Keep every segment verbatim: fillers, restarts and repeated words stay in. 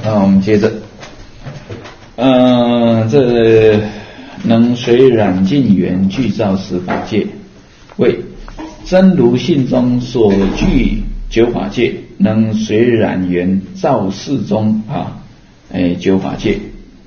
啊，我们接着，嗯、呃，这能随染尽缘具造十法界，为真如性中所具九法界，能随染缘造世中啊，哎九法界。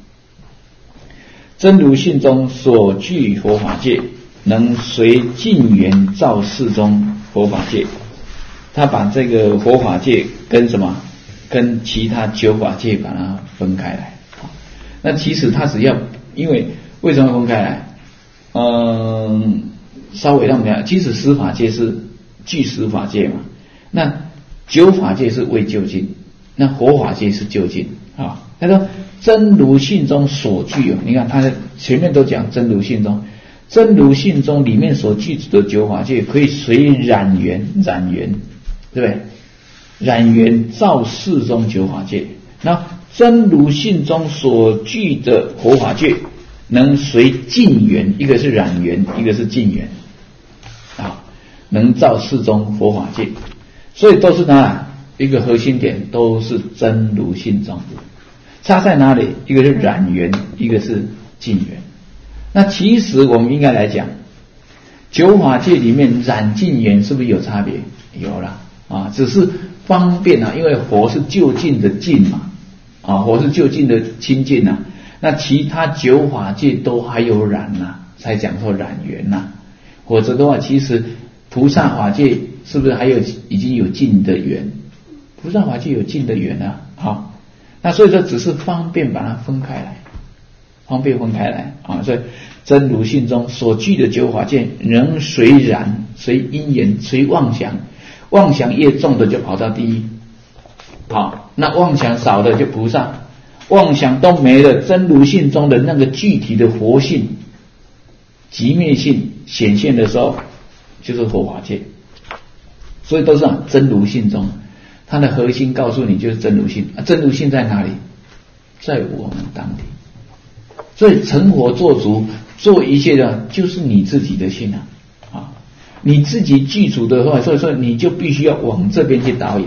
真如性中所具佛法界，能随尽缘造世中佛法界。他把这个佛法界跟什么？跟其他九法界把它分开来。那其实他只要，因为为什么分开来？嗯，稍微让我们讲，其实十法界是具十法界嘛，那九法界是为究竟，那佛法界是究竟啊。他说真如性中所具，你看他前面都讲真如性中，真如性中里面所具的九法界可以随染缘，染缘，对不对？染缘造世中九法界，那真如性中所具的佛法界，能随尽缘，一个是染缘，一个是尽缘，啊，能造世中佛法界，所以都是哪一个核心点，都是真如性中，差在哪里？一个是染缘，一个是尽缘。那其实我们应该来讲，九法界里面染尽缘是不是有差别？有啦，啊，只是方便啊，因为佛是究竟的尽嘛，啊，佛是究竟的清净啊，那其他九法界都还有染呐、啊，才讲说染缘呐、啊，否则的话，其实菩萨法界是不是还有已经有尽的缘？菩萨法界有尽的缘啊，好，那所以说只是方便把它分开来，方便分开来啊，所以真如性中所具的九法界，能随染、随因缘、随妄想。妄想越重的就跑到第一，好，那妄想少的就菩萨，妄想都没了，真如性中的那个具体的佛性、寂灭性显现的时候，就是佛法界。所以都是啊，真如性中，它的核心告诉你就是真如性啊，真如性在哪里？在我们当地。所以成佛做主，做一切的，就是你自己的性啊。你自己具足的话，所以说你就必须要往这边去导引。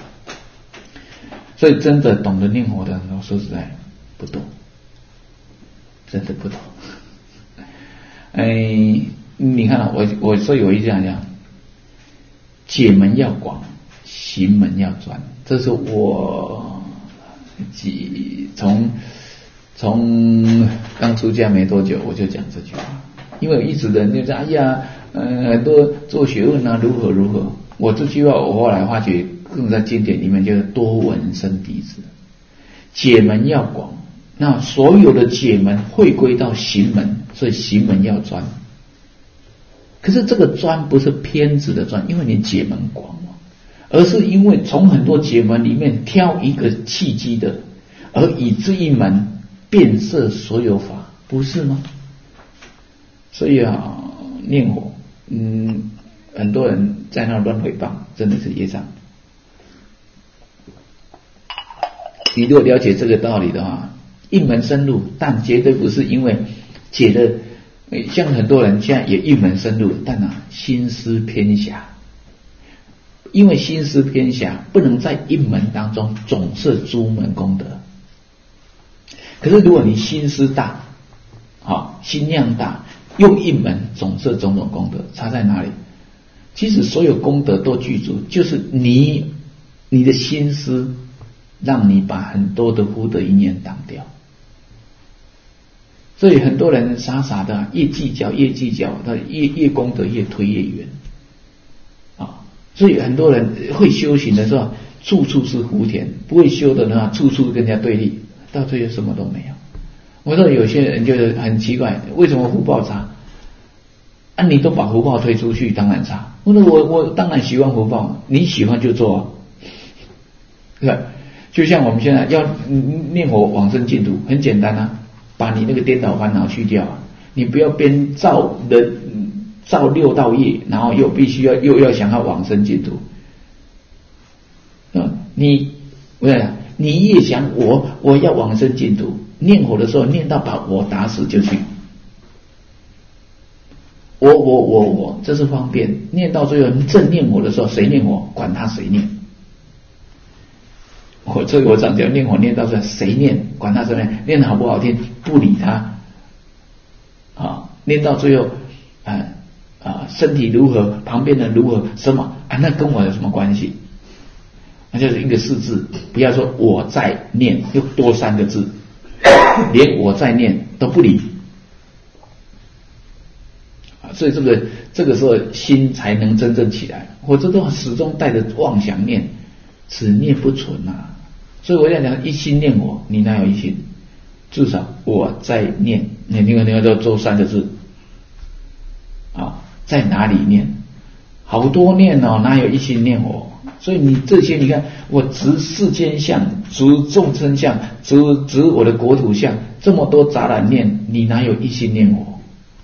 所以真的懂得念佛的人，说实在不多，真的不多。哎，你看啊，我我说有一句讲讲，解门要广，行门要专，这是我几从从刚出家没多久我就讲这句话，因为有一直人就说哎呀。呃，很多做学问啊，如何如何。我这句话我后来发觉，更在经典里面就是多闻生弟子，解门要广。那所有的解门会归到行门，所以行门要专。可是这个专不是偏执的专，因为你解门广嘛，而是因为从很多解门里面挑一个契机的，而以这一门遍摄所有法，不是吗？所以啊，念佛。嗯，很多人在那乱诽谤，真的是业障。你如果了解这个道理的话，一门深入，但绝对不是因为解的，像很多人现在也一门深入，但啊心思偏狭，因为心思偏狭，不能在一门当中总摄诸门功德。可是如果你心思大，好，心量大。用一门总摄种种功德，差在哪里？其实所有功德都具足，就是你你的心思，让你把很多的福德因缘挡掉。所以很多人傻傻的，越计较越计较，他越越功德越推越远啊。所以很多人会修行的时候，处处是福田；不会修的呢，处处跟人家对立，到最后什么都没有。我说有些人就是很奇怪，为什么福报差？啊，你都把福报推出去，当然差。我说我我当然喜欢福报，你喜欢就做啊，对吧？就像我们现在要念佛往生净土，很简单啊，把你那个颠倒烦恼去掉啊，你不要边造人造六道业，然后又必须要又要想要往生净土，啊，你不是你越想我我要往生净土。念佛的时候，念到把我打死就去，我我我我，这是方便。念到最后正念我的时候，谁念我，管他谁念。 我所以我常讲念佛念到这，谁念管他什么，念好不好听不理他啊，念到最后啊啊身体如何，旁边人如何，什么啊，那跟我有什么关系？那就是一个四字，不要说我在念又多三个字，连我在念都不理啊，所以这个这个时候心才能真正起来，或者都始终带着妄想念，此念不存啊。所以我要讲一心念我，你哪有一心？至少我在念，你那个那个叫做三个字啊，在哪里念？好多念哦，哪有一心念我？所以你这些，你看我执世间相，执众生相，执执我的国土相，这么多杂染念，你哪有一心念我？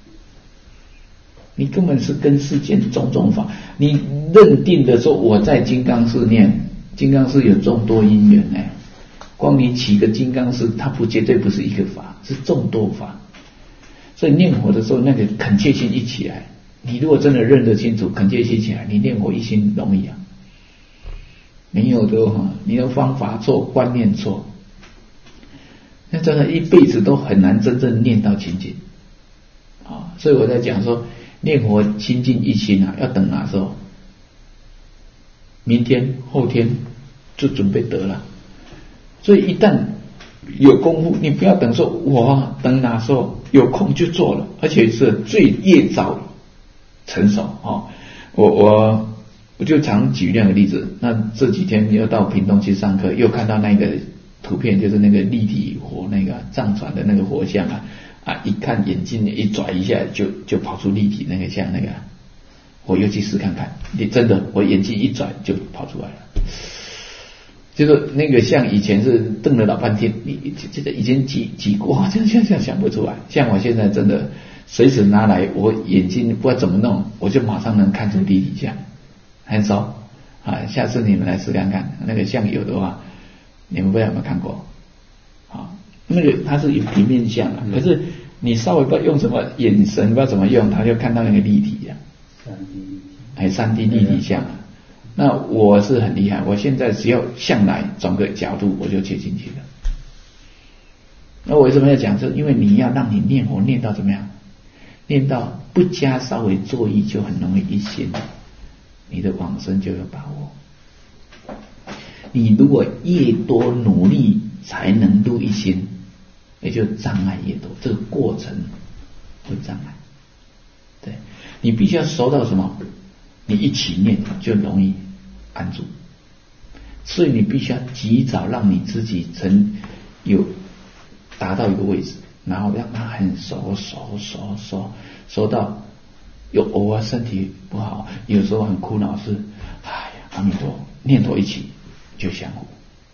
你根本是跟世间种种法，你认定的说我在金刚寺念，金刚寺有众多因缘呢。光你起个金刚寺，它不绝对不是一个法，是众多法。所以念佛的时候，那个恳切心一起来，你如果真的认得清楚，恳切心起来，你念佛一心容易啊。没有的话，你的方法错，观念错，那真的一辈子都很难真正念到清净啊。所以我在讲说，念佛清净一心啊，要等哪时候？明天、后天就准备得了。所以一旦有功夫，你不要等说我等哪时候有空就做了，而且是最越早成熟啊。我我我就常举那个例子，那这几天又到屏东去上课，又看到那个图片，就是那个立体火那个藏传的那个佛像啊啊，一看眼睛一拽一下就就跑出立体那个像那个，我又去试看看，你真的我眼睛一拽就跑出来了。就是那个像以前是瞪了老半天，你这个已经挤挤过，这样这样想不出来。像我现在真的随时拿来，我眼睛不知道怎么弄，我就马上能看出立体像，很熟啊。下次你们来试看看，那个像有的话，你们不知道有没有看过啊？那个它是有平面像啊，可是你稍微不知道用什么眼神，不知道怎么用，它就看到那个立体啊，三 D 哎，三 D 立体像啊。那我是很厉害，我现在只要向来转个角度，我就切进去了。那我为什么要讲这？因为你要让你念佛念到怎么样？念到不加稍微作意，就很容易一心，你的往生就有把握。你如果越多努力才能入一心，也就障碍越多，这个过程会障碍。对，你必须要熟到什么？你一起念就容易安住，所以你必须要及早让你自己曾有达到一个位置，然后让它很熟熟熟熟熟到有偶尔身体不好，有时候很苦恼是，哎呀阿弥陀念头一起就相互，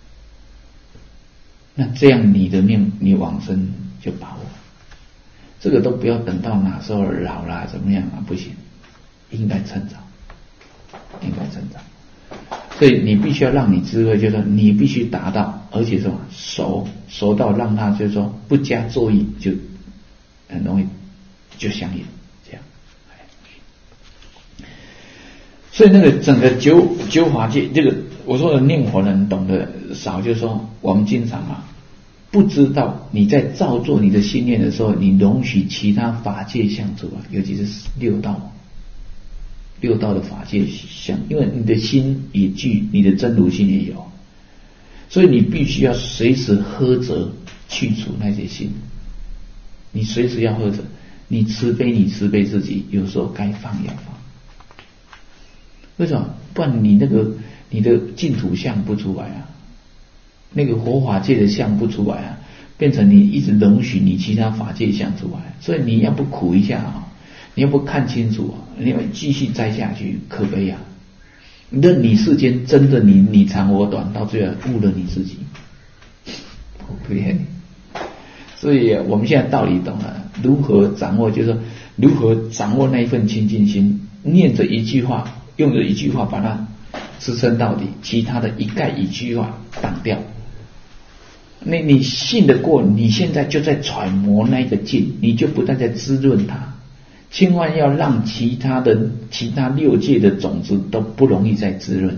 那这样你的命你往生就把握，这个都不要等到哪时候老啦怎么样啊，不行，应该趁早。应该成长，所以你必须要让你智慧，就是说你必须达到，而且什么熟熟到让他就是说不加作意就很容易就相应这样。所以那个整个九九法界，这个我说的念佛人懂得少，就是说我们经常啊不知道你在造作你的信念的时候，你容许其他法界相出来，尤其是六道。六道的法界相，因为你的心也具，你的真如心也有，所以你必须要随时呵责去除那些心，你随时要呵责，你慈悲你慈悲自己，有时候该放要放。为什么？不然你那个你的净土相不出来啊，那个佛法界的相不出来啊，变成你一直容许你其他法界相出来，所以你要不苦一下啊。你要不看清楚啊，你要继续栽下去，可悲啊！任你世间真的你你长我短，到最后误了你自己，可怜你。所以我们现在道理懂了，如何掌握，就是说如何掌握那一份清净心，念着一句话，用着一句话把它支撑到底，其他的一概一句话挡掉。那你信得过，你现在就在揣摩那个境，你就不但在滋润它。千万要让其他的其他六界的种子都不容易再滋润，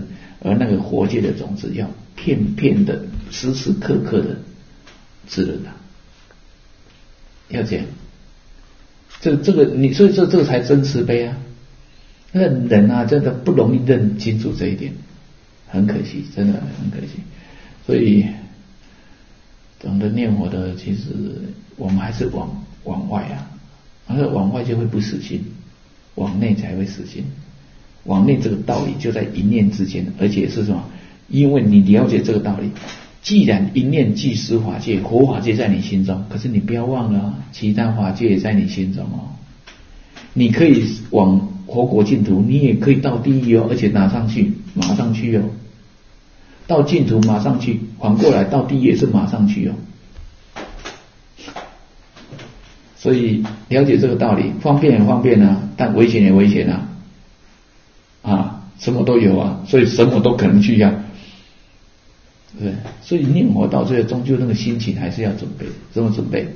而那个活界的种子要片片的、时时刻刻的滋润它，要这样。这这个你，所以这这个才真慈悲啊！那人啊，真的不容易认清楚这一点，很可惜，真的很可惜。所以懂得念佛的，其实我们还是往往外啊，而往外就会不死心，往内才会死心。往内这个道理就在一念之间，而且是什么？因为你了解这个道理，既然一念即施法界，活法界在你心中，可是你不要忘了，其他法界也在你心中哦。你可以往活国净土，你也可以到地狱哦，而且马上去，马上去哦。到净土马上去，反过来到地狱也是马上去哦。所以了解这个道理，方便也方便啊，但危险也危险啊。啊，什么都有啊，所以什么都可能去呀、啊，对，所以念佛到最后终究那个心情还是要准备，怎么准备？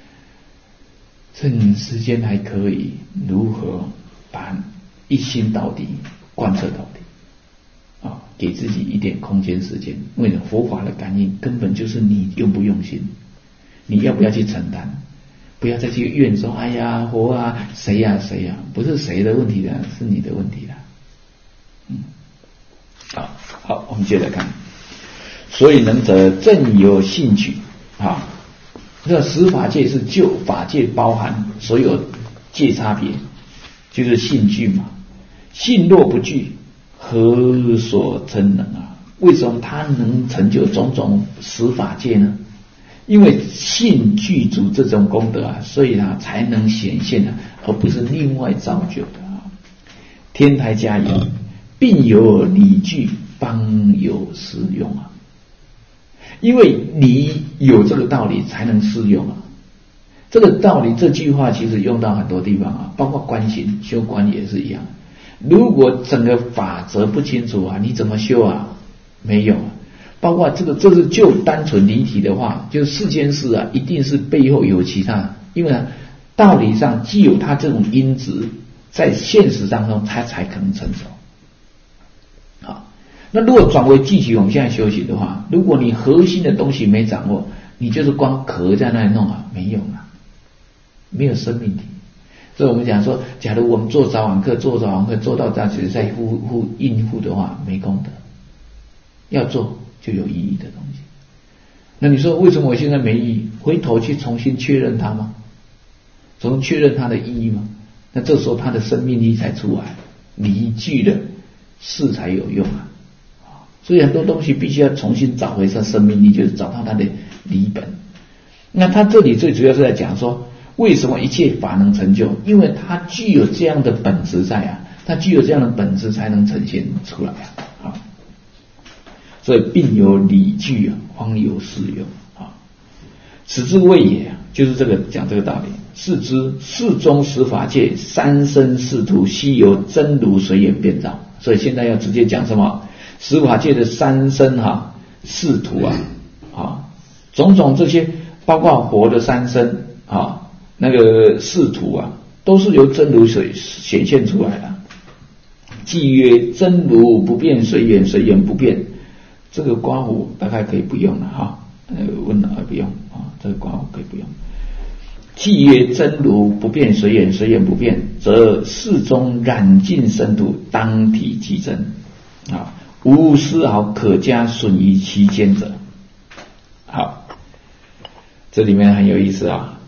趁时间还可以，如何把一心到底贯彻到底啊？给自己一点空间时间，为了佛法的感应根本就是你用不用心，你要不要去承担？不要再去怨说，哎呀，佛啊，谁呀、啊、谁呀、啊，不是谁的问题的，是你的问题啦。嗯，好，好，我们接着看。所以能者正有性举啊，这十法界是就法界包含所有界差别，就是性具嘛。性若不具，何所成能啊？为什么他能成就种种十法界呢？因为性具足这种功德啊，所以他才能显现啊，而不是另外造就的啊。天台家言，并有理具，方有适用啊。因为你有这个道理，才能适用啊。这个道理这句话其实用到很多地方啊，包括观行修观也是一样。如果整个法则不清楚啊，你怎么修啊？没有啊。包括这个，这是就单纯离体的话，就是世间事啊，一定是背后有其他，因为呢，道理上既有它这种因子，在现实当中它才可能成熟。好，那如果转为具体我们现在修行的话，如果你核心的东西没掌握，你就是光壳在那里弄啊，没用啊，没有生命体。所以我们讲说，假如我们做早晚课，做早晚课做到大学在呼呼应付的话，没功德。要做就有意义的东西。那你说为什么我现在没意义？回头去重新确认它吗？重新确认它的意义吗？那这时候它的生命力才出来，理具的事才有用啊。所以很多东西必须要重新找回它生命力，就是找到它的理本。那他这里最主要是在讲说，为什么一切法能成就？因为它具有这样的本质在啊，它具有这样的本质才能呈现出来啊。好，所以并有理具啊，方有适用啊。此之谓也，就是这个讲这个道理。是之世中十法界三生四土，悉由真如随缘变造。所以现在要直接讲什么？十法界的三生哈、四土啊，啊，种种这些，包括活的三生啊，那个四土啊，都是由真如水显现出来的。即曰真如不变随缘，随缘不变。这个刮胡大概可以不用了哈，呃，问了不用啊，这个刮胡可以不用。既曰真如不变随缘，随缘不变，则世中染尽生土，当体即真啊，无丝毫可加损于其间者。好，这里面很有意思啊。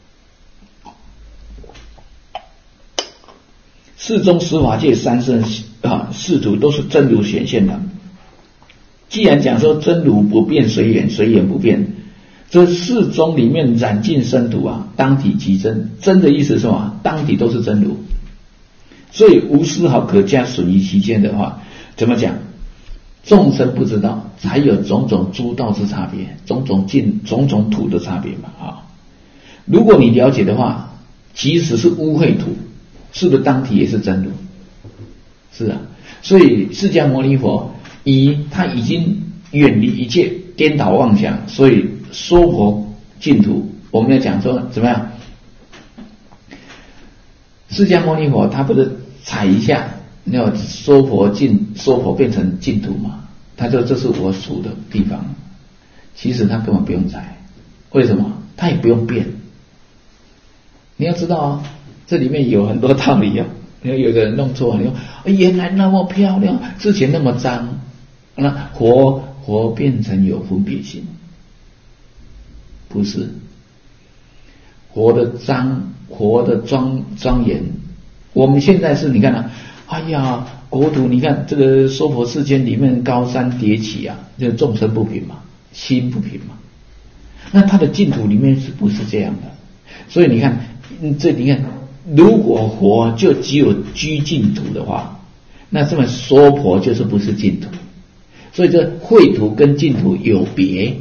世中十法界三生啊四土都是真如显现的。既然讲说真如不变随缘，随缘不变，这世中里面染尽生土啊，当体即真。真的意思是什么？当体都是真如，所以无丝毫可加损于其间的话，怎么讲？众生不知道，才有种种诸道之差别，种种尽种种土的差别嘛啊。如果你了解的话，即使是污秽土，是不是当体也是真如？是啊，所以释迦牟尼佛以他已经远离一切颠倒妄想，所以说佛净土。我们要讲说怎么样？释迦牟尼佛他不是踩一下你要娑婆净娑婆变成净土嘛？他说这是我属的地方，其实他根本不用裁，为什么？他也不用变。你要知道啊，这里面有很多道理啊。你看有的人弄错，你说原来那么漂亮，之前那么脏，那活活变成有分别心，不是活的脏，活的庄庄严。我们现在是你看啊，哎呀，国土你看这个娑婆世间里面高山叠起啊，这个众生不平嘛，心不平嘛。那它的净土里面是不是这样的？所以你看，这你看，如果活就只有居净土的话，那这么娑婆就是不是净土。所以这秽土跟净土有别，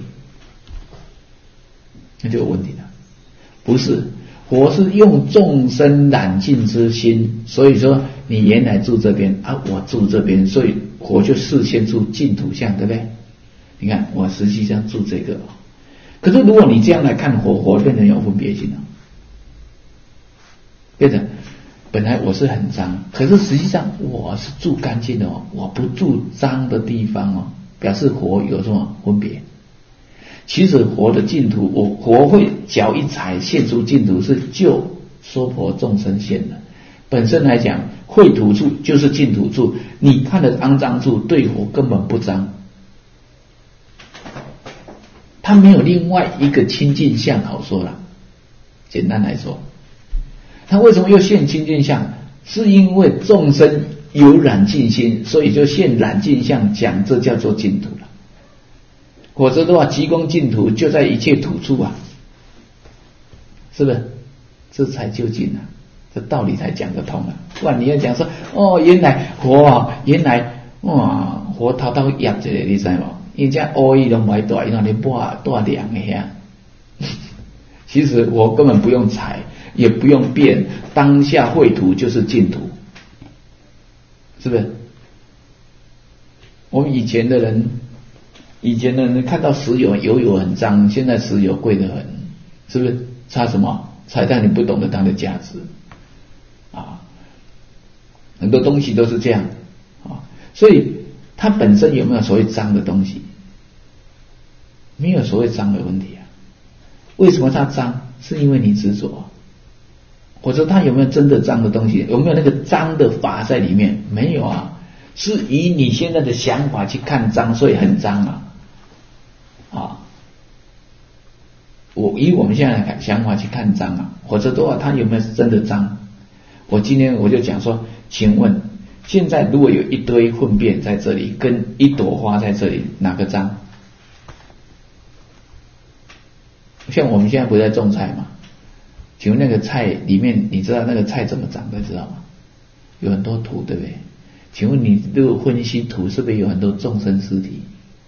那就有问题了。不是，活是用众生染净之心，所以说你原来住这边啊，我住这边，所以活就视现出净土相，对不对？你看我实际上住这个，可是如果你这样来看活，活变成有分别心了，变成本来我是很脏，可是实际上我是住干净的哦，我不住脏的地方哦，表示活有什么分别？其实活的净土，我活会脚一踩现出净土，是救娑婆众生现的。本身来讲，秽土处就是净土处，你看的肮脏处对活根本不脏，它没有另外一个清净相好说了。简单来说，他为什么又现清净相？是因为众生有染净心，所以就现染净相，讲这叫做净土了。否则的话，极光净土就在一切土处啊，是不是？这才究竟啊，这道理才讲得通啊。不然你要讲说，哦，原来活啊，原来哇，活偷偷压一个，你知吗？因为这乌衣拢不大，因为你拔大凉的呀。其实我根本不用裁，也不用变，当下秽土就是净土，是不是？我们以前的人。以前的人看到石油，油油很脏，现在石油贵得很，是不是？差什么？差在你不懂得它的价值啊！很多东西都是这样啊，所以它本身有没有所谓脏的东西？没有所谓脏的问题啊。为什么它脏？是因为你执着。或者它有没有真的脏的东西？有没有那个脏的法在里面？没有啊，是以你现在的想法去看脏，所以很脏啊。啊，我以我们现在的想法去看脏啊，或者的话，它有没有真的脏？我今天我就讲说，请问，现在如果有一堆粪便在这里，跟一朵花在这里，哪个脏？像我们现在不是在种菜嘛？请问那个菜里面，你知道那个菜怎么长的，知道吗？有很多土，对不对？请问你如果分析土，是不是有很多众生尸体？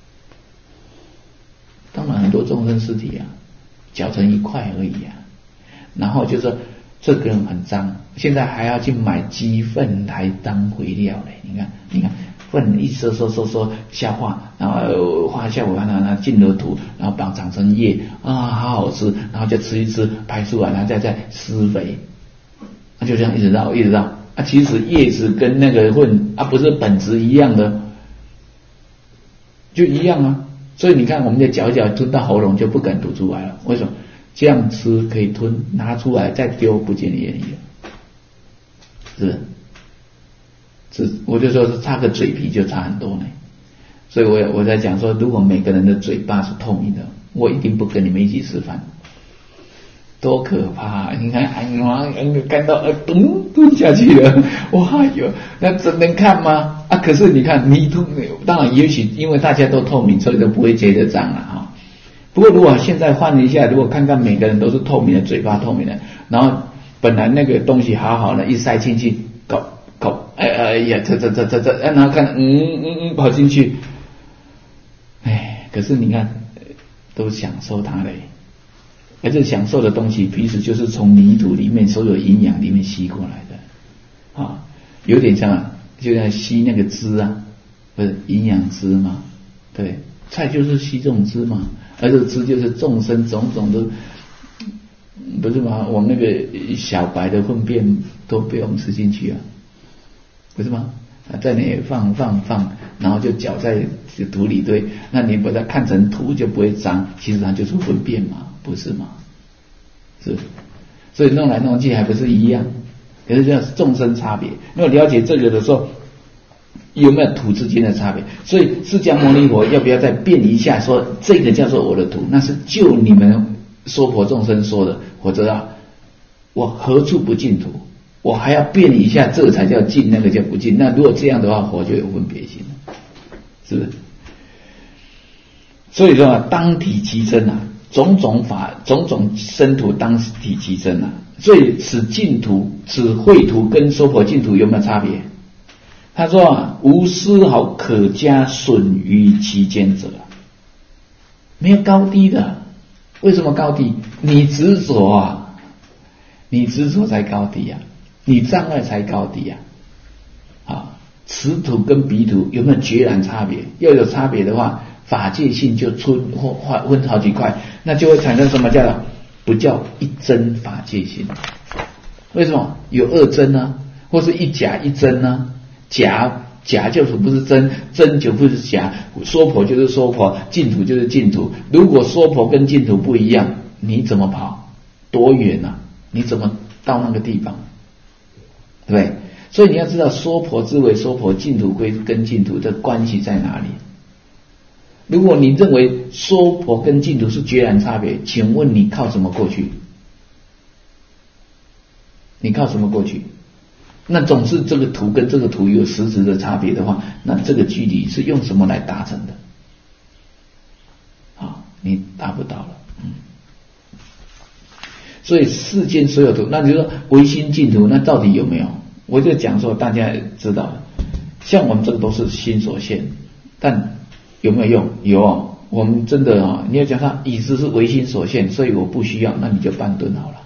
当然很多众生尸体啊，搅成一块而已啊。然后就说这个人很脏，现在还要去买鸡粪来当肥料嘞。你看，你看粪一收收收收消化，然后化效果然后进了土，然后把长成叶啊，好好吃，然后就吃一吃排出来，然后再再施肥，那就这样一直绕一直绕啊。其实叶子跟那个粪啊不是本质一样的，就一样啊。所以你看，我们的嚼一嚼吞到喉咙就不敢吐出来了。为什么？这样吃可以吞，拿出来再丢，不见原因了，是不是？是，我就说是差个嘴皮就差很多呢。所以我我在讲说，如果每个人的嘴巴是透明的，我一定不跟你们一起吃饭，多可怕！你看，哎呀，看到呃咚蹲下去了，哇哟，那真能看吗？啊，可是你看泥土，当然也许因为大家都透明，所以都不会觉得脏了哈。不过如果现在换一下，如果看看每个人都是透明的，嘴巴透明的，然后本来那个东西好好的，一塞进去，搞搞，哎哎呀，这这这这这，然后看，嗯嗯嗯，跑进去，哎，可是你看，都享受它嘞，而且享受的东西，其实就是从泥土里面所有营养里面吸过来的，啊，有点像。就在吸那个汁啊，不是营养汁嘛？对，菜就是吸这种汁嘛，而这个汁就是众生种种的，不是吗？我们那个小白的粪便都被我们吃进去啊，不是吗？ 啊，在那里放放放，然后就搅在土里堆，那你把它看成土就不会脏，其实它就是粪便嘛，不是吗？是，所以弄来弄去还不是一样，可是叫众生差别。如果了解这个的时候，有没有土之间的差别？所以释迦牟尼佛要不要再变一下，说这个叫做我的土，那是就你们娑婆众生说的，我知道我何处不净土，我还要变一下，这个才叫净，那个叫不净。那如果这样的话，佛就有分别心了，是不是？所以说啊，当体其真啊，种种法种种生土当体其真啊。所以此净土此秽土跟娑婆净土有没有差别？他说啊，无丝毫可加损于其间者，没有高低的。为什么高低？你执着啊，你执着才高低啊，你障碍才高低啊。啊，此土跟彼土有没有决然差别？要有差别的话，法界性就出或分好几块，那就会产生什么叫不叫一真法界性？为什么有二真呢？或是一假一真呢？假假就是不是真，真就不是假，娑婆就是娑婆，净土就是净土。如果娑婆跟净土不一样，你怎么跑？多远啊？你怎么到那个地方？对不对？所以你要知道娑婆之为娑婆，净土归跟净土的关系在哪里。如果你认为娑婆跟净土是决然差别，请问你靠什么过去？你靠什么过去？那总是这个图跟这个图有实质的差别的话，那这个距离是用什么来达成的？啊，你达不到了。嗯，所以世间所有图，那你说唯心净土，那到底有没有？我就讲说大家知道了，像我们这个都是心所现，但有没有用？有哦，我们真的啊，你要讲它椅子是唯心所现，所以我不需要，那你就半蹲好了。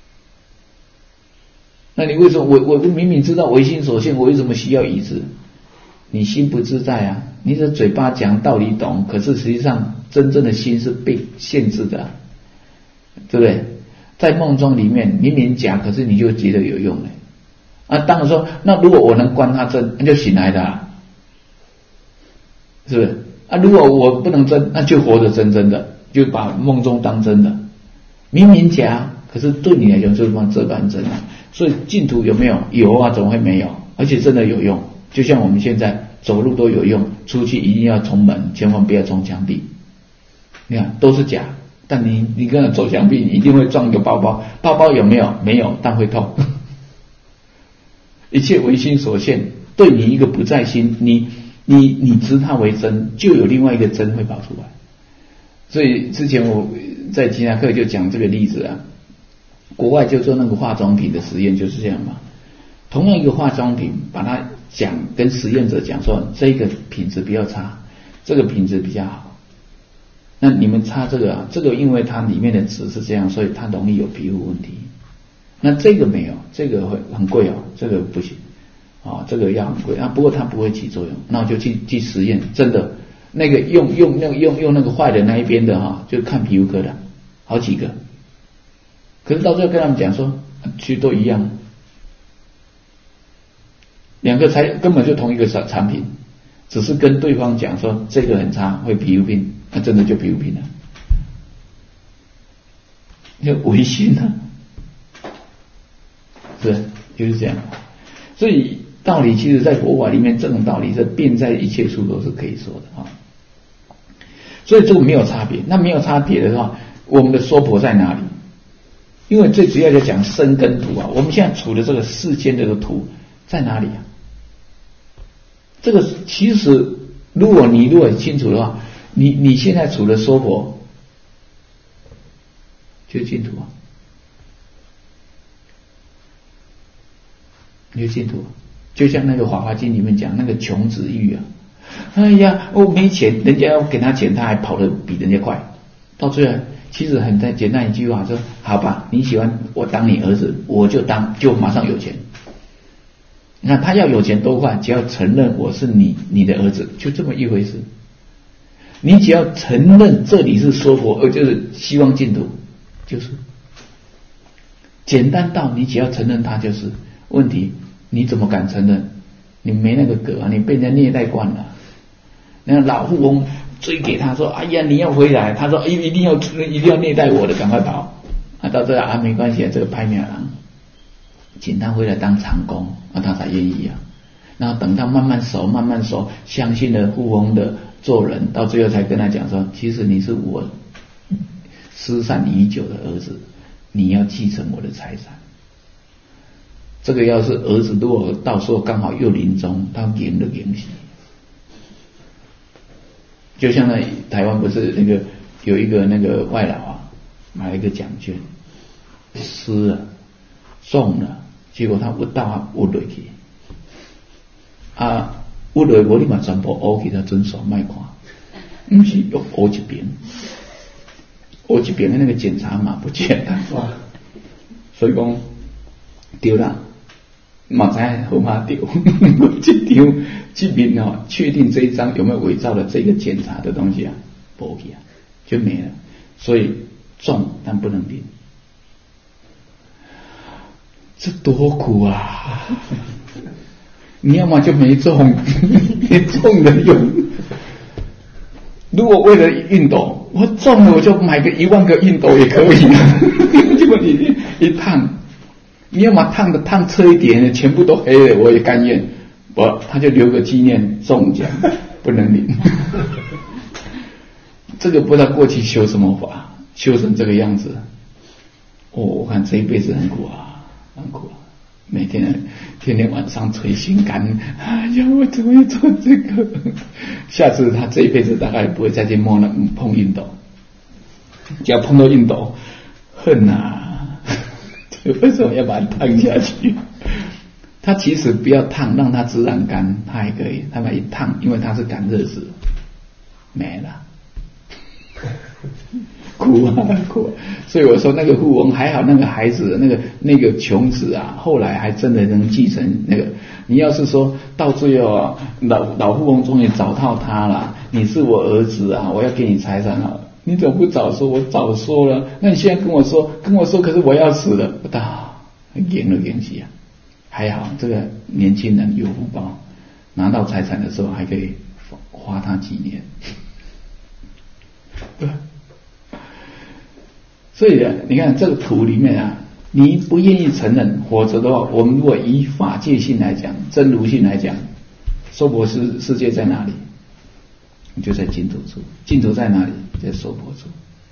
那你为什么我我明明知道唯心所现，我为什么需要椅子？你心不自在啊！你的嘴巴讲道理懂，可是实际上真正的心是被限制的，对不对？在梦中里面明明假，可是你就觉得有用了啊！当然说，那如果我能观他真，那就醒来的啊，是不是？啊，如果我不能真，那就活得真真的，就把梦中当真的，明明假，可是对你来讲就是这般真啊。所以净土有没有？有啊，怎么会没有？而且真的有用。就像我们现在走路都有用，出去一定要冲门，千万不要冲墙壁。你看都是假，但你你跟着走墙壁，你一定会撞一个包包。包包有没有？没有，但会痛。一切唯心所现，对你一个不在心，你你你执它为真，就有另外一个真会跑出来。所以之前我在其他课就讲这个例子啊。国外就做那个化妆品的实验就是这样嘛，同样一个化妆品，把它讲跟实验者讲说，这个品质比较差，这个品质比较好。那你们擦这个啊，这个因为它里面的纸是这样，所以它容易有皮肤问题。那这个没有，这个会很贵哦，这个不行啊，这个要很贵啊。不过它不会起作用，那我就去去实验，真的那个用用那个用用那个坏的那一边的哈、啊，就看皮肤科的，好几个。可是到最后跟他们讲说，其实都一样，两个才根本就同一个产产品，只是跟对方讲说这个很差，会皮肤病，那真的就皮肤病了，就违心了，是就是这样。所以道理其实在佛法里面，这种道理是遍在一切处都是可以说的啊。所以这个没有差别，那没有差别的话，我们的娑婆在哪里？因为最主要就讲生根土啊，我们现在处的这个世间这个土在哪里啊？这个其实如果你如果很清楚的话，你你现在处的娑婆就是净土啊，就是净土，就像那个《法华经》里面讲那个穷子玉啊，哎呀，我没钱，人家要给他钱，他还跑得比人家快，到最后。其实很简单一句话，说好吧，你喜欢我当你儿子，我就当，就马上有钱。那他要有钱多快？只要承认我是你你的儿子，就这么一回事。你只要承认这里是娑婆，呃，就是希望净土，就是简单到你只要承认它就是问题。你怎么敢承认？ 你没那个格啊，你被人家虐待惯了。那老富翁追给他说：“哎呀，你要回来。”他说：“一一定要一定要虐待我的，赶快跑。”啊，到这啊没关系，这个拍苗郎请他回来当长工，啊，他才愿意啊。然后等他慢慢熟，慢慢熟，相信了富翁的做人，到最后才跟他讲说：“其实你是我失散已久的儿子，你要继承我的财产。”这个要是儿子如果到时候刚好又临终，他赢了赢死。就像那台湾不是那个有一个那个外劳啊，买了一个奖券，失了中了，结果他屈到啊屈落去，啊屈落我立马全部乌去他遵守卖看，不是用乌一边，乌一边的那个检查码不见了，所以讲丢了。马才号码丢，这张这边哦，确定这一张有没有伪造的这个检查的东西啊，不 OK 啊，就没了。所以中但不能领，这多苦啊！你要么就没中，没中的用。如果为了熨斗，我中了我就买个一万个熨斗也可以啊。结果你一烫。你要嘛烫的烫侧一点，全部都黑了，我也甘愿。我他就留个纪念中奖，不能领。这个不知道过去修什么法，修成这个样子。哦，我看这一辈子很苦啊，很苦啊！每天天天晚上捶心肝，哎呀，我怎么会做这个？下次他这一辈子大概不会再去摸那碰熨斗，只要碰到熨斗，恨啊！为什么要把它烫下去？它其实不要烫，让它自然干，它还可以。它把一烫，因为它是赶热纸，没了，苦啊苦啊！所以我说那个富翁还好，那个孩子，那个那个穷子啊，后来还真的能继承那个。你要是说到最后啊，老老富翁终于找到他了，你是我儿子啊，我要给你财产啊。你怎么不早说？我早说了。那你现在跟我说，跟我说，可是我要死了，不大，赢了赢气啊！还好这个年轻人有福报，拿到财产的时候还可以花他几年。所以啊，你看这个图里面啊，你不愿意承认，否则的话，我们如果以法界性来讲，真如性来讲，娑婆世世界在哪里？就在净土处，净土在哪里？在娑婆处，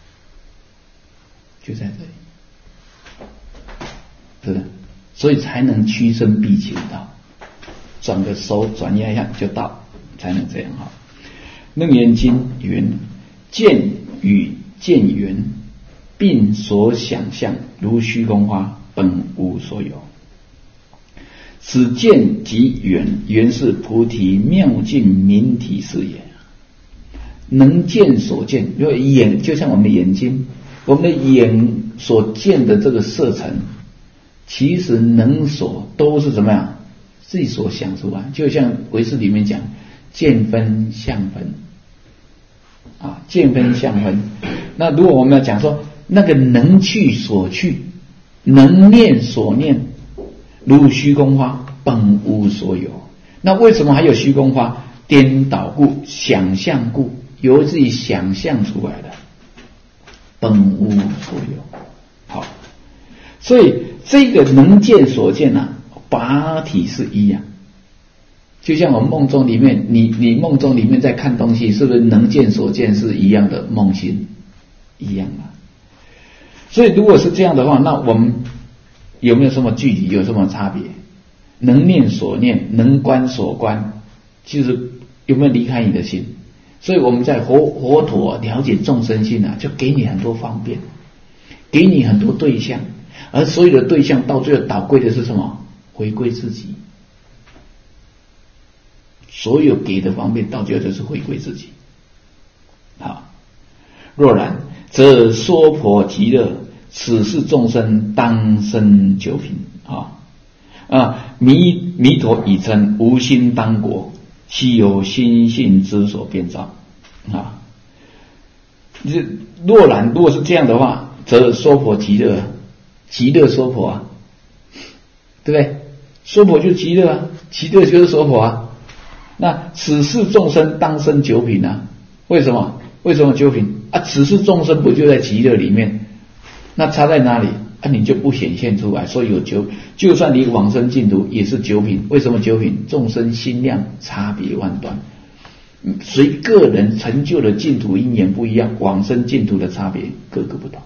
就在这里，是的，所以才能屈身必求道，转个手转一下就到，才能这样哈。楞严经云：见与见缘，并所想象，如虚空花，本无所有。此见即缘，缘是菩提妙境明体是也。能见所见，因为眼就像我们的眼睛，我们的眼所见的这个色尘，其实能所都是怎么样？自己所想出来。就像唯识里面讲，见分相分啊，见分相分。那如果我们要讲说，那个能去所去，能念所念，如虚空花，本无所有。那为什么还有虚空花？颠倒故，想象故。由自己想象出来的，本无所有。好，所以这个能见所见啊，法体是一样。就像我们梦中里面，你你梦中里面在看东西，是不是能见所见是一样的梦境？一样啊。所以如果是这样的话，那我们有没有什么具体有什么差别？能念所念，能观所观，其实有没有离开你的心？所以我们在佛佛陀了解众生心啊，就给你很多方便，给你很多对象，而所有的对象到最后导归的是什么？回归自己。所有给的方便到最后就是回归自己。好，若然，则娑婆极乐，此世众生当生九品啊啊！弥弥陀已称无心当国。悉由心性之所变造啊！若然如果是这样的话，则娑婆极乐，极乐娑婆啊，对不对？ 娑婆就是极乐啊，极乐就是娑婆啊。那此世众生当生九品啊？为什么？为什么九品啊？此世众生不就在极乐里面？那差在哪里啊？你就不显现出来，所以有九，就算你往生净土也是九品。为什么九品？众生心量差别万端，随个人成就的净土因缘不一样，往生净土的差别各个不同。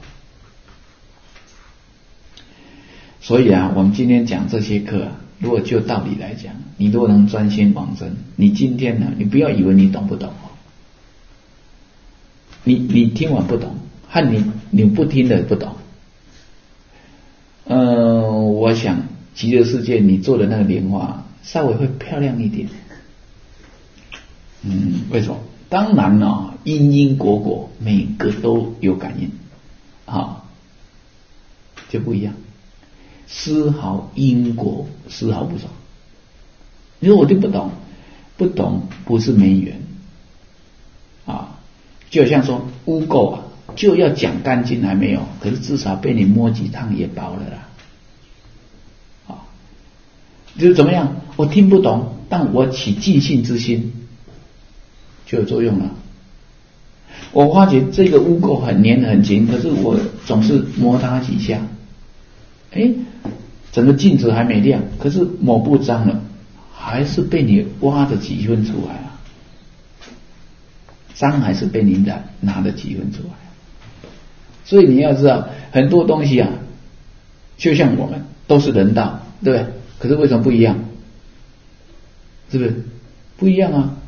所以啊，我们今天讲这些课啊，如果就道理来讲，你如果能专心往生，你今天呢，你不要以为你懂不懂哦，你你听完不懂，和你你不听的不懂。呃，我想极乐世界你做的那个莲花稍微会漂亮一点。嗯，为什么？当然了、哦，因因果果每个都有感应，啊，就不一样。丝毫因果丝毫不少。你说我就不懂，不懂不是没缘啊。就好像说污垢啊，就要讲干净还没有，可是至少被你摸几趟也薄了啦。啊，就是怎么样？我听不懂，但我起尽信之心，就有作用了。我发觉这个污垢很黏很紧，可是我总是摸它几下，哎，整个镜子还没亮，可是抹布脏了，还是被你挖的几分出来啊，脏还是被你拿拿的几分出来。所以你要知道，很多东西啊，就像我们都是人道，对不对？可是为什么不一样？是不是不一样啊？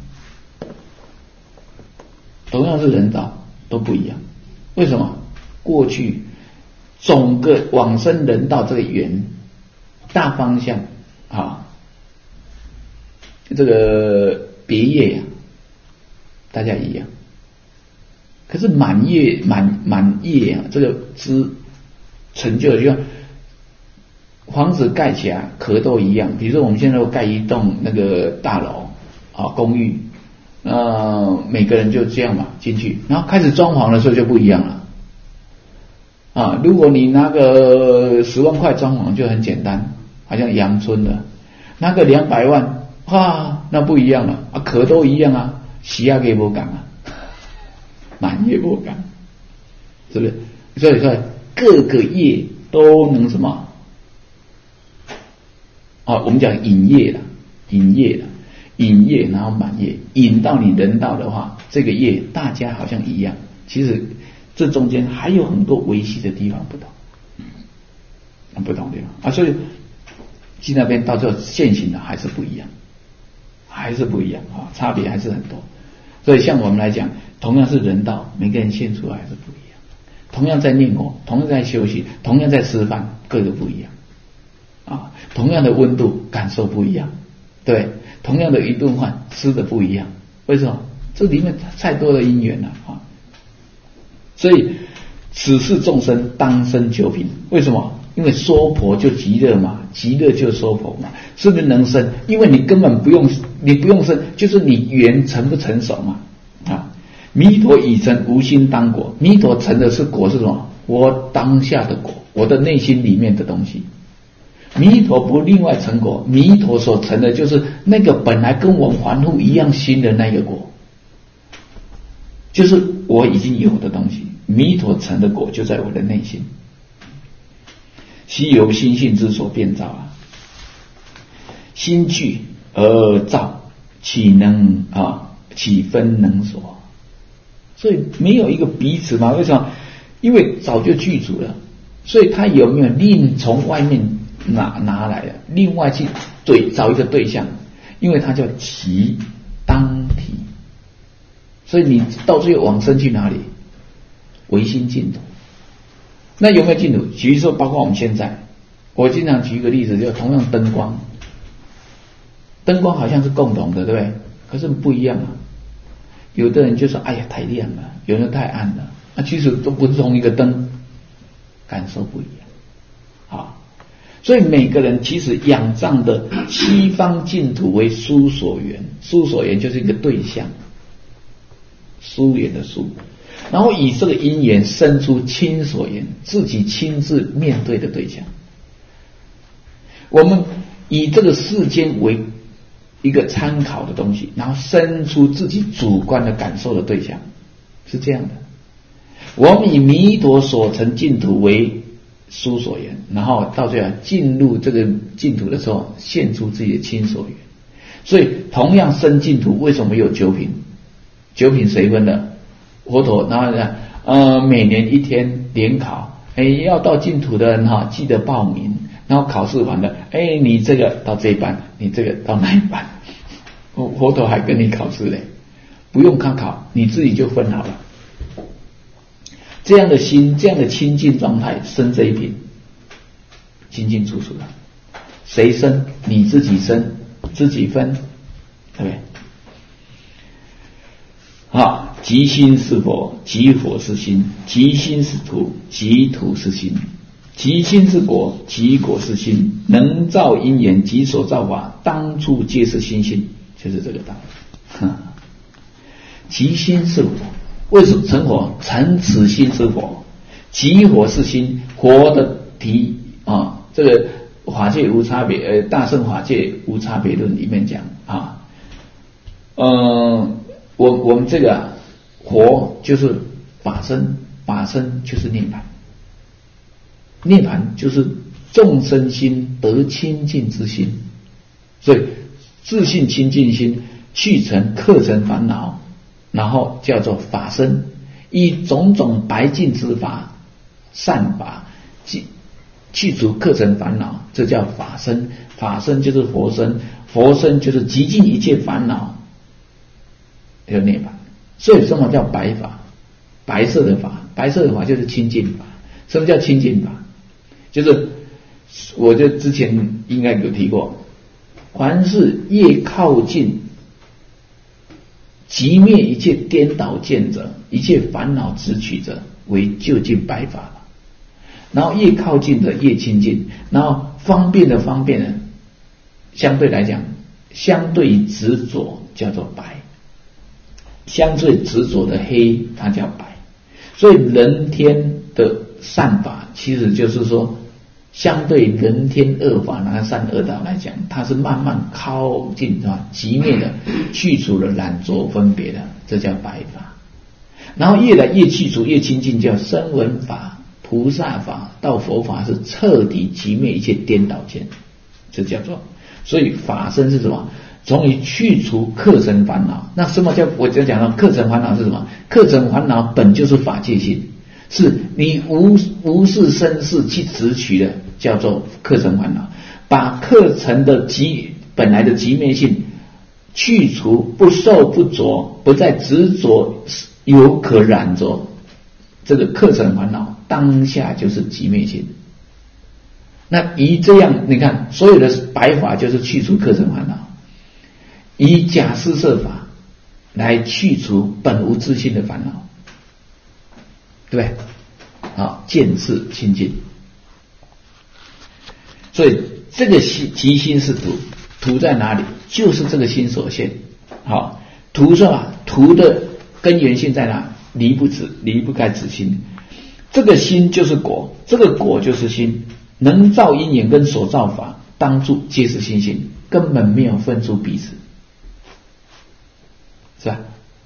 同样是人道，都不一样。为什么？过去总个往生人道这个缘大方向啊，这个别业啊，大家一样。可是满业满满业啊，这个之成就就像房子盖起来壳都一样。比如说我们现在盖一栋那个大楼啊公寓，呃每个人就这样嘛进去，然后开始装潢的时候就不一样了啊。如果你拿个十万块装潢就很简单，好像阳春的，拿个两百万，哇，那不一样了啊，壳都一样啊，洗啊给不敢啊。满业不敢，是不是？所以说各个业都能什么？啊，我们讲引业了，引业了，引业然后满业，引到你人道的话，这个业大家好像一样，其实这中间还有很多维系的地方不同，嗯，不同的地方啊，所以去那边到最后现行的还是不一样，还是不一样啊，差别还是很多。所以像我们来讲，同样是人道，每个人现出来还是不一样。同样在念佛，同样在休息，同样在吃饭，各个不一样啊。同样的温度，感受不一样，对，同样的一顿饭吃的不一样。为什么？这里面太多的因缘了啊。所以此世众生当生九品，为什么？因为娑婆就极乐嘛，极乐就娑婆嘛，是不是能生？因为你根本不用，你不用生，就是你缘成不成熟嘛啊！弥陀已成，无心当果。弥陀成的是果是什么？我当下的果，我的内心里面的东西。弥陀不另外成果，弥陀所成的就是那个本来跟我凡夫一样心的那个果，就是我已经有的东西。弥陀成的果就在我的内心。悉由心性之所变造啊，心具而造，岂能啊？岂分能所？所以没有一个彼此嘛？为什么？因为早就具足了，所以他有没有另从外面拿拿来的？另外去对找一个对象，因为它叫其当体，所以你到最后往生去哪里？唯心净土。那有没有净土？比如说，包括我们现在，我经常举一个例子，就同样灯光，灯光好像是共同的，对不对？可是不一样啊。有的人就说：“哎呀，太亮了；有人太暗了。”啊，其实都不是同一个灯，感受不一样。啊，所以每个人其实仰仗的西方净土为疏所缘，疏所缘就是一个对象，疏远的疏。然后以这个因缘生出亲所缘，自己亲自面对的对象。我们以这个世间为一个参考的东西，然后生出自己主观的感受的对象，是这样的。我们以弥陀所成净土为书所缘，然后到最后进入这个净土的时候，现出自己的亲所缘。所以同样生净土，为什么有九品？九品谁分的？佛陀。然后呢，呃，每年一天联考，哎，要到净土的人哈，记得报名。然后考试完了，哎，你这个到这一班，你这个到那一班，佛陀还跟你考试嘞，不用看考，你自己就分好了。这样的心，这样的清净状态，生这一品，清清楚楚的。谁生？你自己生，自己分，对不对？好，即心是佛，即佛是心，即心是土，即土是心。即心是果，即果是心，能造因缘，即所造法，当处皆是心性，就是这个道理。即心是佛，为什么成佛？成此心是佛，即佛是心，佛的题啊，这个法界无差别，呃，大乘法界无差别论里面讲啊，呃，我我们这个啊，佛就是法身，法身就是涅槃。涅槃就是众生心得清净之心，所以自信清净心去成客尘烦恼，然后叫做法身，以种种白净之法善法去除客尘烦恼，这叫法身。法身就是佛身，佛身就是极尽一切烦恼，叫涅槃。所以什么叫白法？白色的法，白色的法就是清净法。什么叫清净法？就是我就之前应该有提过，凡是越靠近即灭一切颠倒见者，一切烦恼执取者，为究竟白法了。然后越靠近的越清净，然后方便的方便的，相对来讲，相对执着叫做白，相对执着的黑它叫白。所以人天的善法其实就是说，相对人天恶法那善恶道来讲，它是慢慢靠近啊，极灭的去除了染着分别的，这叫白法。然后越来越去除越清净，叫声闻法、菩萨法到佛法是彻底极灭一切颠倒见，这叫做。所以法身是什么？从于去除客尘烦恼。那什么叫我就讲到客尘烦恼是什么？客尘烦恼本就是法界性，是你无无事生事去执取的，叫做客尘烦恼。把客尘的极本来的极灭性去除，不受不着，不再执着有可染着，这个客尘烦恼当下就是极灭性。那以这样你看，所有的白法就是去除客尘烦恼，以假施设法来去除本无自性的烦恼，对不对？好，见智清净。所以这个心即心是土，土在哪里？就是这个心所现。好，土是吧？土的根源性在哪？离不止，离不开止心。这个心就是果，这个果就是心，能造因缘跟所造法，当处皆是心性，根本没有分出彼此，是吧？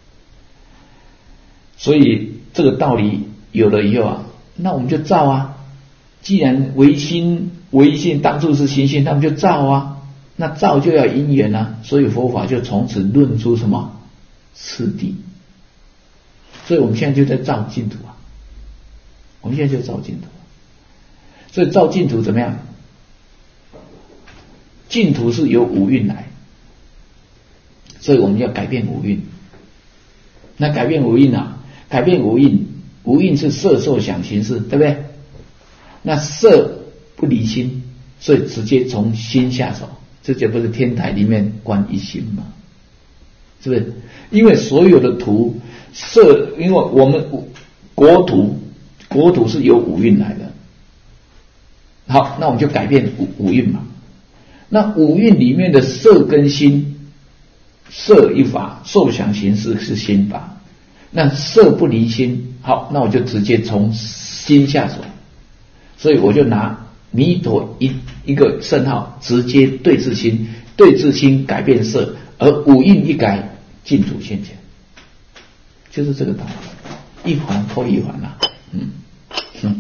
所以这个道理有了以后啊，那我们就造啊。既然唯心唯心当处是心性，那我们就造啊。那造就要因缘啊，所以佛法就从此论出什么次第。所以我们现在就在造净土啊，我们现在就造净土。所以造净土怎么样？净土是由五蕴来，所以我们要改变五蕴。那改变五蕴啊，改变五蕴，五蕴是色受想行识，对不对？那色不离心，所以直接从心下手，这就不是天台里面观一心吗？是不是？因为所有的土色，因为我们国土国土是由五蕴来的。好，那我们就改变五五蕴嘛。那五蕴里面的色跟心，色一法，受想行识是心法。那色不离心，好，那我就直接从心下手。所以我就拿弥陀一一个圣号直接对治心，对治心改变色，而五印一改，净土现前，就是这个道理，一环扣一环啊，嗯嗯。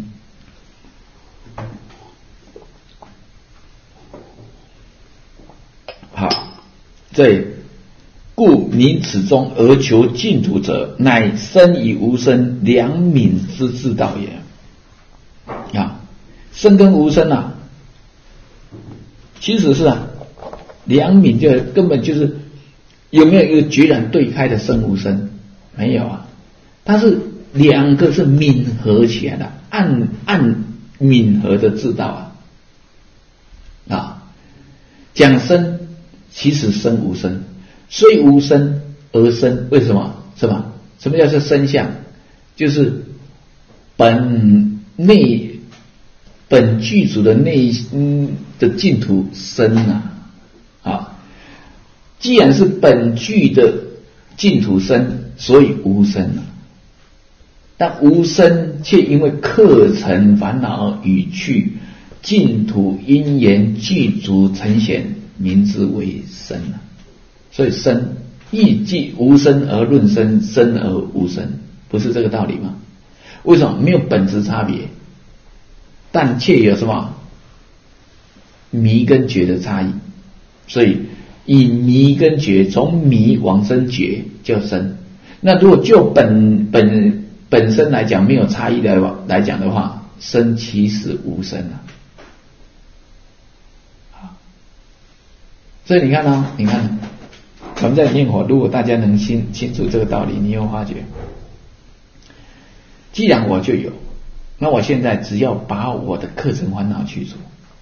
好，这故民此中而求净土者，乃生与无生两泯之至道也。啊，生跟无生啊，其实是啊，两泯就根本就是有没有一个决然对开的生无生？没有啊，它是两个是泯合起来的，暗暗泯合的至道啊。啊，讲生。其实生无生，虽无生而生，为什么？是吧？什么叫做生相？就是本内本具足的内心的净土生啊！啊，既然是本具的净土生，所以无生啊。但无生却因为客尘烦恼与去，净土因缘具足呈现。名之为生啊，所以生亦即无生而论生，生而无生，不是这个道理吗？为什么？没有本质差别，但却有什么迷跟觉的差异，所以以迷跟觉从迷往生觉叫生。那如果就本本本身来讲没有差异来来讲的话，生其实无生啊。所以你看啊，你看我们在念佛，如果大家能清清楚这个道理，你有发觉，既然我就有，那我现在只要把我的客尘烦恼去除，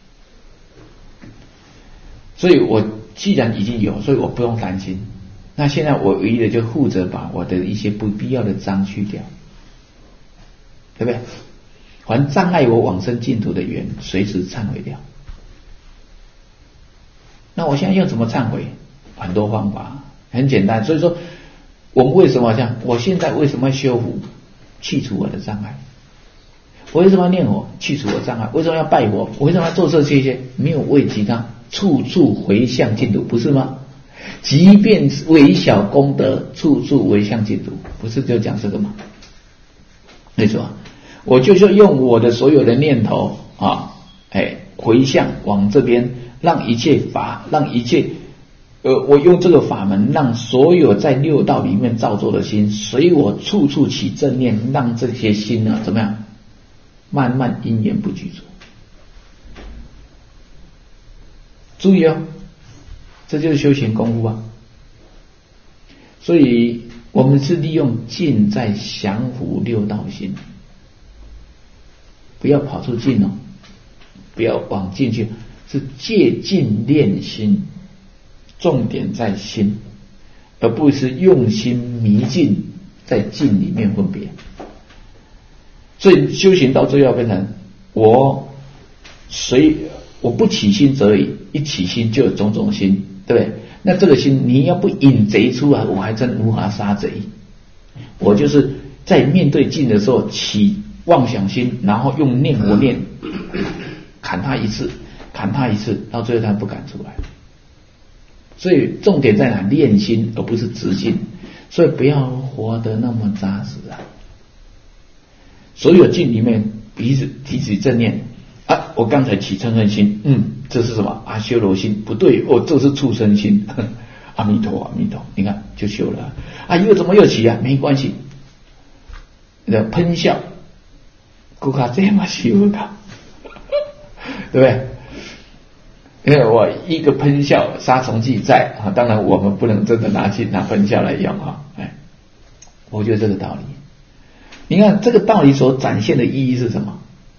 所以我既然已经有，所以我不用担心。那现在我唯一的就负责把我的一些不必要的障去掉，对不对？凡障碍我往生净土的缘，随时忏悔掉。那我现在要怎么忏悔？很多方法，很简单。所以说，我们为什么这样？我现在为什么要修福？去除我的障碍。我为什么要念佛？去除我的障碍。为什么要拜佛？我为什么要做这些？没有为其他，处处回向净土，不是吗？即便微小功德，处处回向净土，不是就讲这个吗？没错，我就是用我的所有的念头啊，哎，回向往这边。让一切法，让一切，呃，我用这个法门，让所有在六道里面造作的心，随我处处起正念，让这些心呢，怎么样，慢慢因缘不具足。注意哦，这就是修行功夫啊。所以我们是利用境在降伏六道心，不要跑出境哦，不要往进去。是借境练心，重点在心，而不是用心迷境，在境里面分别。所以修行到最后要变成我随我不起心则已，一起心就有种种心，对不对？那这个心你要不引贼出来，我还真无法杀贼。我就是在面对境的时候起妄想心，然后用念佛念砍他一次。砍他一次，到最后他不敢出来。所以重点在哪？练心，而不是直心。所以不要活得那么扎实啊！所有境里面，彼此提起正念啊，我刚才起嗔恨心，嗯，这是什么？阿修罗心，不对哦，这是畜生心。阿弥陀，阿弥陀，你看就修了啊！又怎么又起啊？没关系，那喷笑，顾卡这么修的，对不对？因为我一个喷笑杀虫剂在啊，当然我们不能真的拿去拿喷笑来用啊，哎，我觉得这个道理。你看这个道理所展现的意义是什么？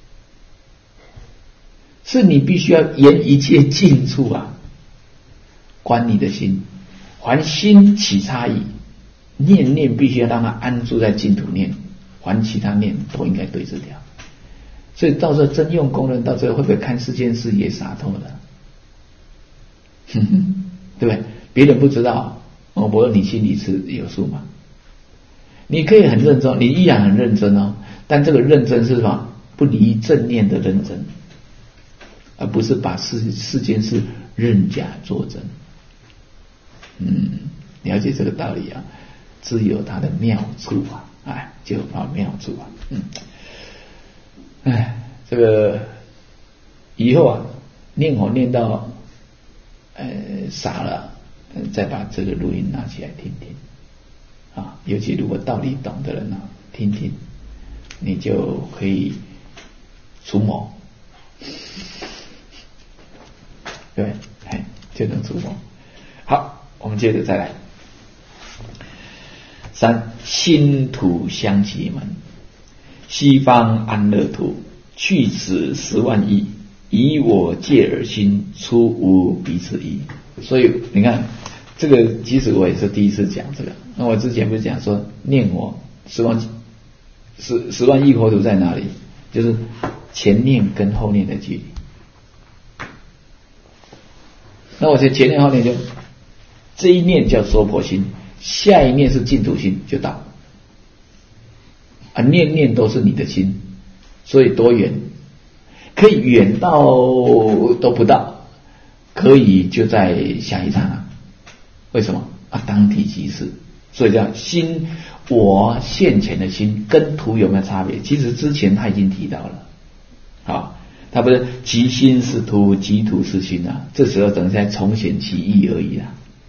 是你必须要沿一切境处啊，观你的心，凡心起差异，念念必须要让它安住在净土念，凡其他念都应该对治掉。所以到时候真用功人，到最后会不会看世间事也洒脱了？哼哼，对不对？别人不知道，我不过你心里是有数嘛。你可以很认真，你依然很认真哦，但这个认真是什么？不离正念的认真。 而不是把世世间事认假作真。嗯，了解这个道理啊，自有它的妙处啊，哎，就有它的妙处啊。嗯，哎，这个以后啊，念佛念到呃傻了，再把这个录音拿起来听听啊，尤其如果道理懂的人啊，听听，你就可以除魔，对，哎，就能除魔。好。我们接着再来。三，心土相其门，西方安乐土，去此十万亿，以我戒而心，出无彼此意。所以你看，这个其实我也是第一次讲这个。那我之前不是讲说念佛十万十十万亿佛土在哪里？就是前念跟后念的距离。那我觉得前念后念就。这一念叫娑婆心，下一念是净土心，就到啊，念念都是你的心，所以多远？可以远到都不到，可以就在下一刹那。为什么啊？当体即是，所以叫心。我现前的心跟土有没有差别？其实之前他已经提到了，好，他不是即心是土，即土是心啊，这时候等一下重显其意而已啦。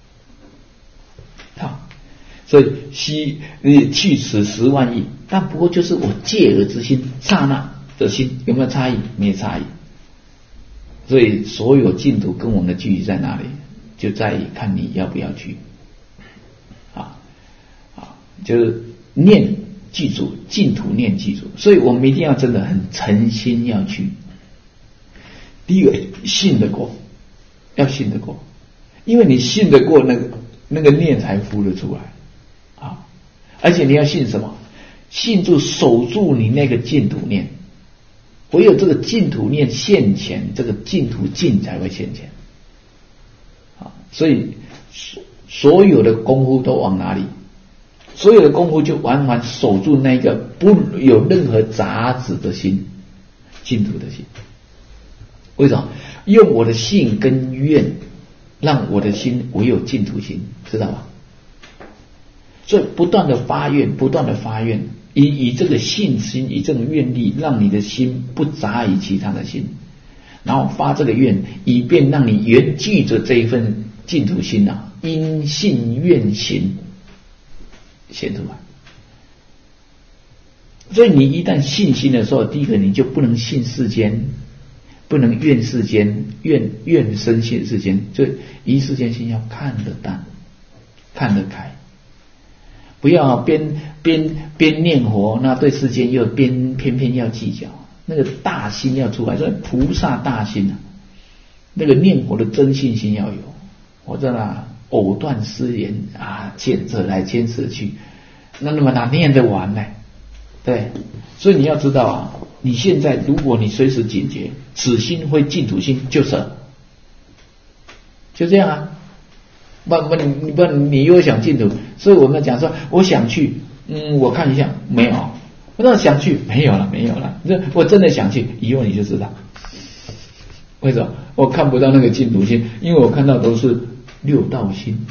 好，所以西你去此十万亿，但不过就是我戒而之心，刹那的心有没有差异？没有差异。所以所有净土跟我们的距离在哪里？就在于看你要不要去。啊啊，就是念记住净土念记住，所以我们一定要真的很诚心要去。第一个信得过，要信得过，因为你信得过那个。那个念才浮得出来啊！而且你要信什么？信住守住你那个净土念，唯有这个净土念现前，这个净土境才会现前啊！所以所有的功夫都往哪里？所有的功夫就完完守住那个不有任何杂质的心，净土的心。为什么？用我的信跟愿。让我的心唯有净土心，知道吧？所以不断的发愿，不断的发愿，以以这个信心，以这种愿力，让你的心不杂于其他的心，然后发这个愿，以便让你原具着这一份净土心啊，因信愿行显出来。所以你一旦信心的时候，第一个你就不能信世间。不能怨世间，怨怨生信世间，就一世间心要看得淡，看得开，不要边边边念佛，那对世间又边偏偏要计较，那个大心要出来，所以菩萨大心啊，那个念佛的真信心要有，我这啊藕断丝连啊，牵扯来牵扯去，那那么哪念得完呢？对，所以你要知道啊。你现在如果你随时警觉，此心会净土心就舍，就这样啊。不不你不你又想净土，所以我们讲说我想去，嗯，我看一下没有，那想去没有了没有了，我真的想去，以后你就知道。为什么？我看不到那个净土心，因为我看到都是六道心，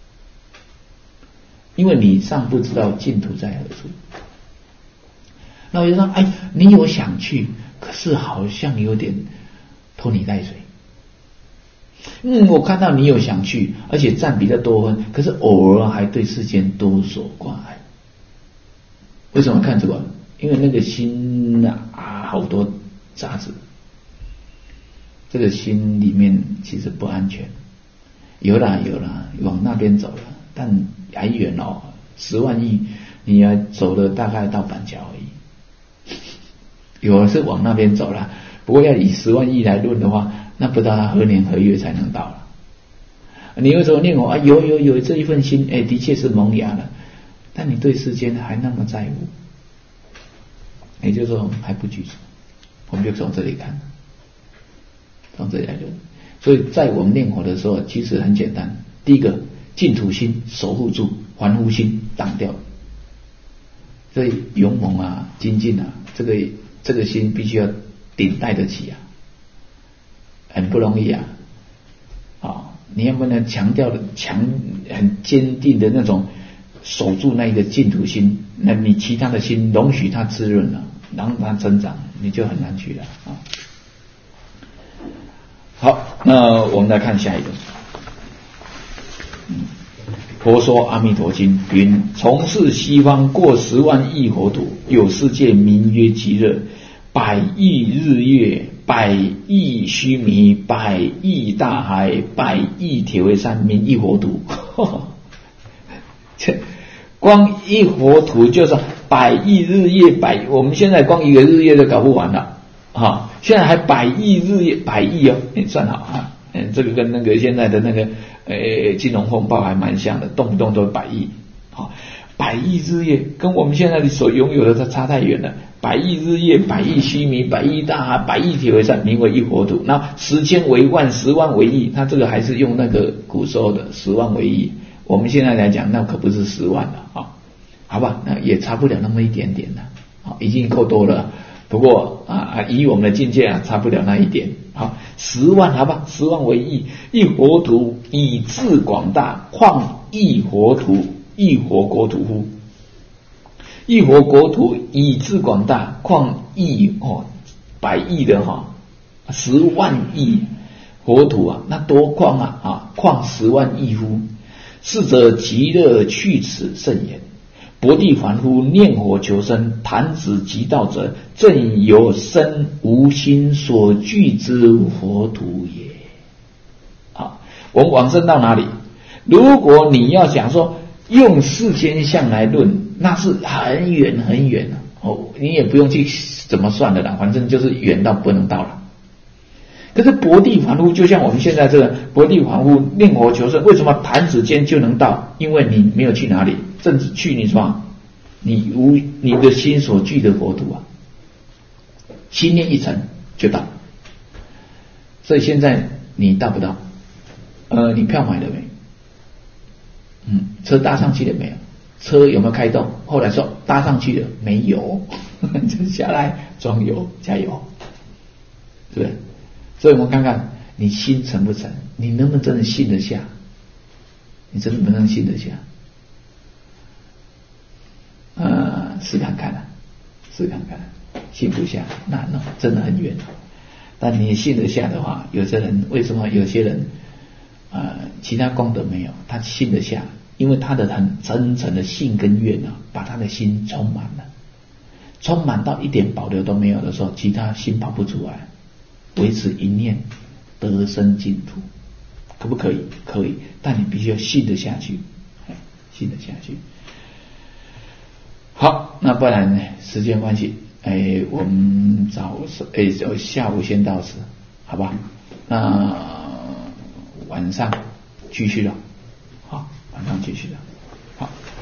因为你尚不知道净土在何处。那我就说，哎，你有想去，可是好像有点拖泥带水。嗯，我看到你有想去，而且占比较多分，可是偶尔还对世间多所挂碍。为什么看这个？因为那个心啊，啊好多杂质，这个心里面其实不安全。有啦有啦，往那边走了，但还远哦，十万亿，你要走了大概到板桥而已。有的是往那边走了，不过要以十万亿来论的话，那不知道他何年何月才能到了。你为什么念我啊？有有有这一份心，哎，的确是萌芽了，但你对世间还那么在乎，也就是说还不具足。我们就从这里看，从这里来论。所以在我们念佛的时候，其实很简单。第一个，净土心守护住，凡夫心挡掉。所以勇猛啊，精进啊，这个这个心必须要顶戴得起啊。 很不容易啊。啊，你能不能强调的强很坚定的那种守住那一个净土心，那你其他的心容许它滋润了，让它增长，你就很难去了啊。好，那我们来看下一个。嗯，佛说阿弥陀经云：从是西方过十万亿国土，有世界名曰极乐，百亿日月，百亿须弥，百亿大海，百亿铁围山，名一国土。这光一国土就是百亿日月，百我们现在光一个日月都搞不完了啊！现在还百亿日月，百亿哦，你算好啊！嗯，这个跟那个现在的那个呃金融风暴还蛮像的，动不动都百亿。好，百亿日月跟我们现在所拥有的它差太远了。百亿日月，百亿须弥，百亿大海，百亿铁围山，名为一国土。那十千为万，十万为亿，它这个还是用那个古时候的十万为亿。我们现在来讲，那可不是十万了啊，好吧？那也差不了那么一点点了，好，已经够多了。不过啊，以我们的境界啊，差不了那一点。好，十万好吧，十万为亿，一国土以至广大，况一国土，一国国土乎？一国国土以至广大，况亿哦，百亿的哈、哦，十万亿国土啊，那多旷啊啊，旷十万亿乎？是则极乐去此甚也。薄地凡夫念佛求生，弹指即到者，正由身无心所具之佛土也。好，我们往生到哪里？如果你要想说用世间相来论，那是很远很远了哦，你也不用去怎么算的啦，反正就是远到不能到了。可是薄地凡夫就像我们现在这个薄地凡夫念佛求生，为什么弹指间就能到？因为你没有去哪里，正是去你什么？你无你的心所具的国土啊，心念一诚就到。所以现在你到不到？呃，你票买了没？嗯，车搭上去了没有？车有没有开动？后来说搭上去了没有？就下来装油加油，对不对？所以我们看看你心诚不诚，你能不能真的信得下？你真的不能信得下？呃，试看看啊，试看看，信不下难哦，真的很远。但你信得下的话，有些人为什么有些人呃其他功德没有，他信得下？因为他的很真诚的信跟愿啊，把他的心充满了，充满到一点保留都没有的时候，其他心跑不出来。维持一念得生净土，可不可以？可以，但你必须要信得下去，信得下去。好，那不然呢？时间关系，哎，我们早哎下午先到此，好吧？那晚上继续了，好，晚上继续了，好。